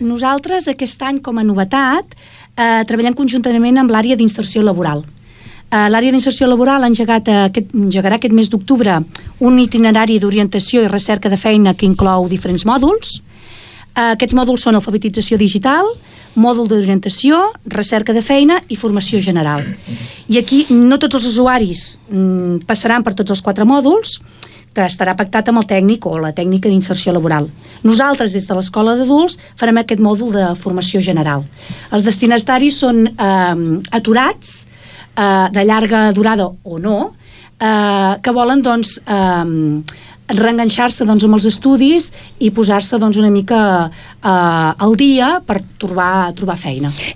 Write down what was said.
Nosaltres aquest any, com a novetat, treballem conjuntament amb l'àrea d'inserció laboral. L'àrea d'inserció laboral engegarà aquest mes d'octubre un itinerari d'orientació i recerca de feina que inclou diferents mòduls. Aquests mòduls són alfabetització digital, mòdul d'orientació, recerca de feina i formació general. I aquí no tots els usuaris passaran per tots els 4 mòduls, que estarà pactat amb el tècnic o la tècnica d'inserció laboral. Nosaltres, des de l'Escola d'Adults, farem aquest mòdul de formació general. Els destinataris són aturats, de llarga durada o no, que volen reenganxar-se amb els estudis i posar-se una mica al dia per trobar feina.